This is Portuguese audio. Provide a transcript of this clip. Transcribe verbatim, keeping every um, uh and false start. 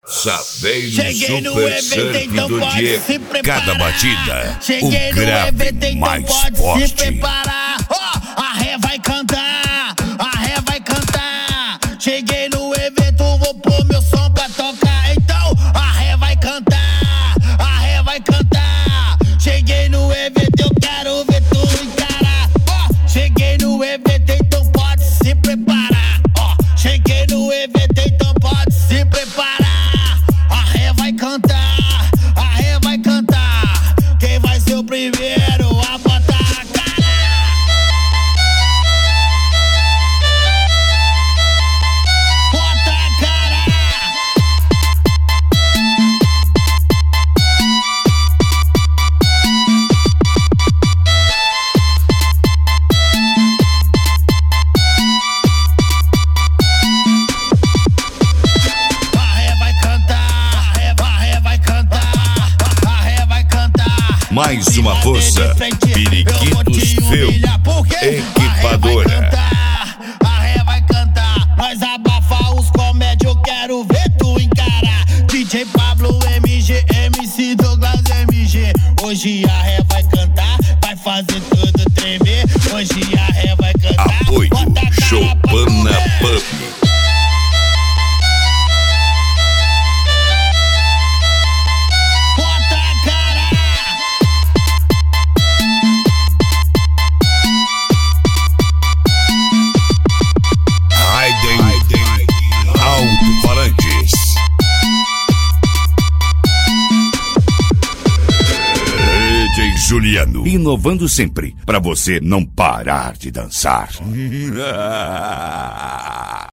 Saveiro Cheguei no Super evento, Surf então do pode Diego. se preparar. Cada batida, Cheguei o no grave evento, então mais pode forte. se preparar. Ó, a ré vai cantar, a ré vai cantar. Cheguei no evento, vou pôr meu som pra tocar. Então a ré vai cantar, a ré vai cantar. Cheguei no evento, eu quero ver tu encarar. Ó, cheguei no evento, então pode se preparar. Ó, cheguei no evento, então pode se preparar. A ré vai cantar, a ré vai cantar. Quem vai ser o primeiro a botar a cara? Bota a cara. A ré vai cantar, a ré, a ré vai cantar, a ré vai cantar. Mais uma força, Periquitos Film, equipadora. A ré vai cantar, nós abafa os comédia, eu quero ver tu encarar. D J Pablo, M G, M C Douglas, M G. Hoje a ré vai cantar, vai fazer tudo tremer. Hoje a ré vai cantar. Apoio bota a cara pra Chopana comer. Pub. Bota a cara. Raiden Alto-Falantes. D J Juliano, inovando sempre, pra você não parar de dançar.